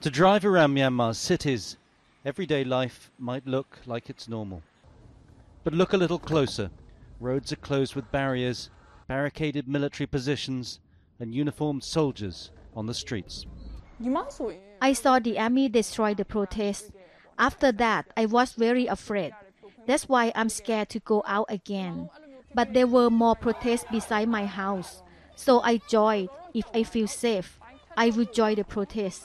To drive around Myanmar's cities, everyday life might look like it's normal. But look a little closer. Roads are closed with barriers, barricaded military positions, and uniformed soldiers on the streets. I saw the army destroy the protest. After that, I was very afraid. That's why I'm scared to go out again. But there were more protests beside my house. So I joined. If I feel safe, I will join the protest.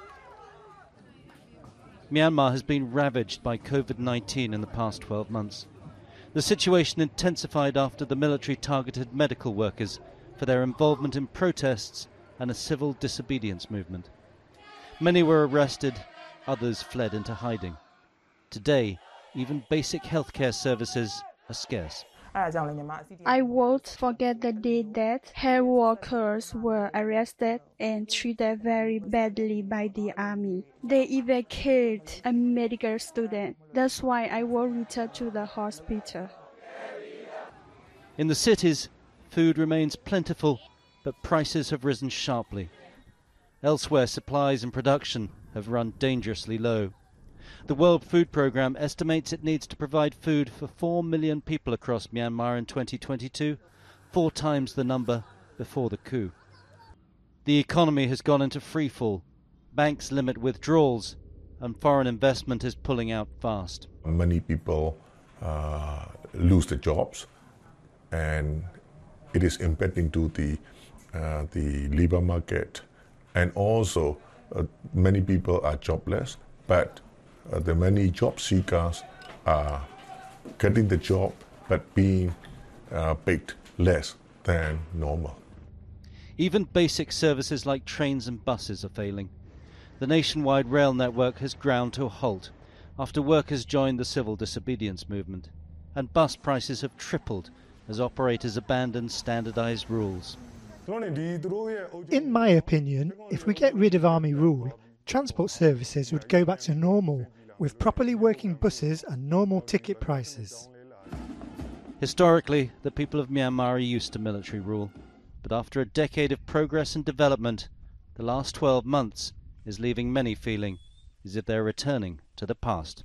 Myanmar has been ravaged by COVID-19 in the past 12 months. The situation intensified after the military targeted medical workers for their involvement in protests and a civil disobedience movement. Many were arrested, others fled into hiding. Today, even basic healthcare services are scarce. I won't forget the day that health workers were arrested and treated very badly by the army. They even killed a medical student. That's why I won't return to the hospital. In the cities, food remains plentiful, but prices have risen sharply. Elsewhere, supplies and production have run dangerously low. The World Food Programme estimates it needs to provide food for 4 million people across Myanmar in 2022, 4 times the number before the coup. The economy has gone into freefall. Banks limit withdrawals, and foreign investment is pulling out fast. Many people lose their jobs, and it is impacting to the labor market. And also, many people are jobless, but the many job seekers are getting the job but being paid less than normal. Even basic services like trains and buses are failing. The nationwide rail network has ground to a halt after workers joined the civil disobedience movement, and bus prices have tripled as operators abandon standardized rules. In my opinion, if we get rid of army rule, transport services would go back to normal, with properly working buses and normal ticket prices. Historically, the people of Myanmar are used to military rule, but after a decade of progress and development, the last 12 months is leaving many feeling as if they're returning to the past.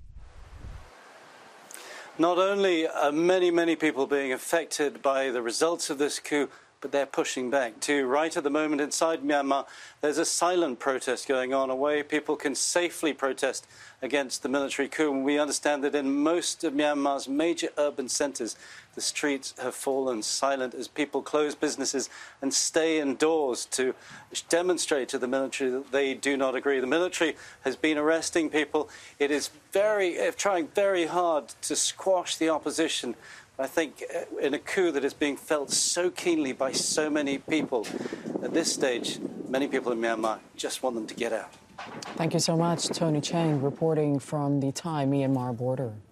Not only are many people being affected by the results of this coup, but they're pushing back too. Right at the moment inside Myanmar, there's a silent protest going on, a way people can safely protest against the military coup. And we understand that in most of Myanmar's major urban centres, the streets have fallen silent as people close businesses and stay indoors to demonstrate to the military that they do not agree. The military has been arresting people. It is trying very hard to squash the opposition. I think in a coup that is being felt so keenly by so many people, at this stage, many people in Myanmar just want them to get out. Thank you so much, Tony Chang, reporting from the Thai-Myanmar border.